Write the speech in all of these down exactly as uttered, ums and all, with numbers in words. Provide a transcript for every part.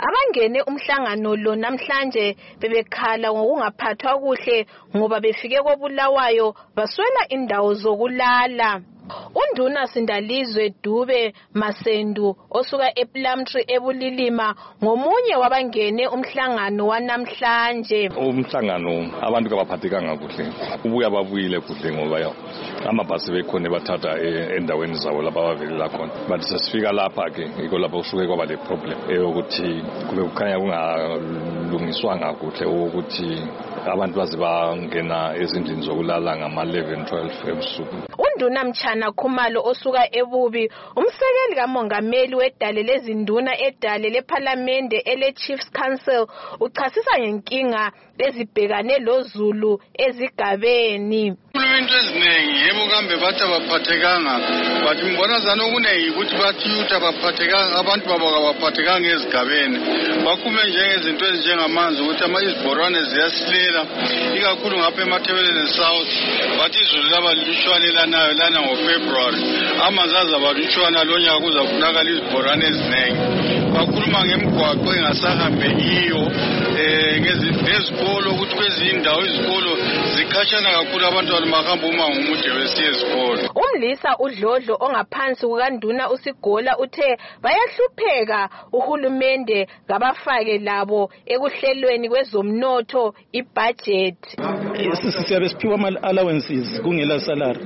Abangene umhlangano lo namhlanje bebekhala ngokungaphathwa kuhle ngoba befike koBulawayo baswela indawo zokulala. Unduna Sindalizwe Dube Masendu osuka ePlumtree eBulilima ngomunye wabangene umhlangano wanamhlanje. Umhlangano abantu kabaphathekanga kuhle. Ubuya babuyile kuhle ngoba amabhasi bekhona bathatha endaweni zabo lapha bavelela khona. Bathi sesifika lapha ke iko lapho usuke kwaba le problem eyokuthi kube kukhanya kungalungiswanga kuhle ukuthi abantu baze bangena ezindlini zokulala ngama eleven twelve ebusuku. Unduna Mchana Khumalo osuka eBubi umsekeli kamongameli wedale lezinduna edale leParliament ele Chiefs Council uchasisa ngenkinga ezibhekane loZulu ezigabeni. Into eziningi yebo kambe bathi abaphathekanga bathi mbona zana okuningi ukuthi bathi utha abaphathekanga abantu babo abaphathekanga ezigabeni bakhume njengezinto ezinjengamanzi ukuthi ama izibhorwane ziyasilela ikakhulu ngapha eMathebeleni South bathi izulu laba lishwane lanayo lana ngoFebruary amanzi azabalutshwana lonyaka kuzafunakala izibhorwane eziningi bakhuluma ngemigwaqo engasahambekiyo eh ngezikolo ukuthi kwezindawo izikolo zikhashana kakhulu abantwana bahamba uma ngomude wesiye izikolo. Umlisa uDlodlo ongaphansi kukaNduna uSigola uthe bayahlupheka uhulumende ngabafake labo ekuhlelweni kwezomnotho ibudget. Siyabe siphiwa ama allowances kungela salary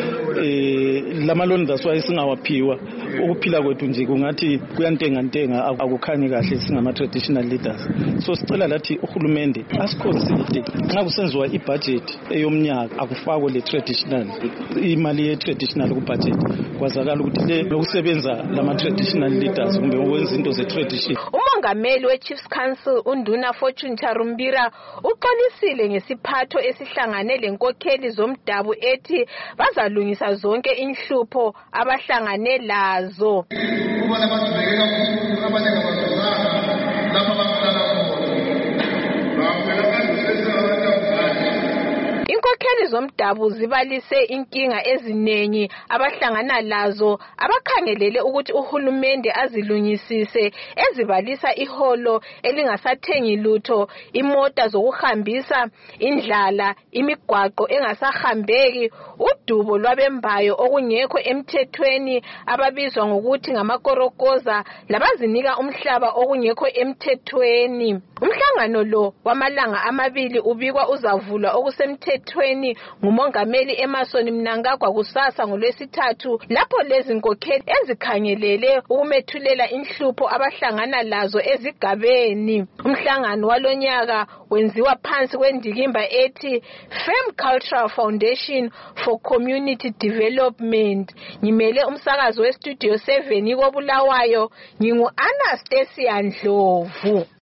eh lamaloni zaswaye singawaphiwa ukuphila kwethu nje kungathi kuyantenga ntenga akukhanyi kahle singama traditional leaders. So sicela lathi uhulumende asiconsider nxa kusenziwa ibudget eyomnyaka akufakwe le traditional imali ye traditional ku budget kwazakala ukuthi le lokusebenza lama traditional leaders kumbe ukwenza into ze tradition. Umongameli we Chiefs Council uNduna Fortune Charumbira uqolisile ngesiphatho esihlangane lenkokheli zomdabu ethi bazalungisa zonke inhlupho abahlangane lazo. Kubona abantu bekela ukuthi abanye ngabazozana lapha bahlala Inkokheli zomdabu zibalise inkinga ezinengi abahlangana lazo abakhangelele ukuthi uhulumende azilungisise ezibalisa iholo elingasathengi lutho, imota zokuhambisa, indlala, imigwaqo engasahambeki, udubo lwabembayo okungekho emthethweni ababizwa ngokuthi ngamakorokoza labazinika umhlaba okungekho emthethweni. Umhlangano lo wamalanga amabili ubikwa uzavulwa okusemthethweni ngumongameli Emmerson Mnangagwa kusasa ngoLwesithathu lapho lezi nkokheli ezikhangelele ukumethulela inhlupho abahlangana lazo ezigabeni. Umhlangano walonyaka wenziwa phansi kwendikimba ethi Firm Cultural Foundation for Community Development. Ngimele umsakazo we Studio seven koBulawayo, ngingu Anastasia Ndlovu.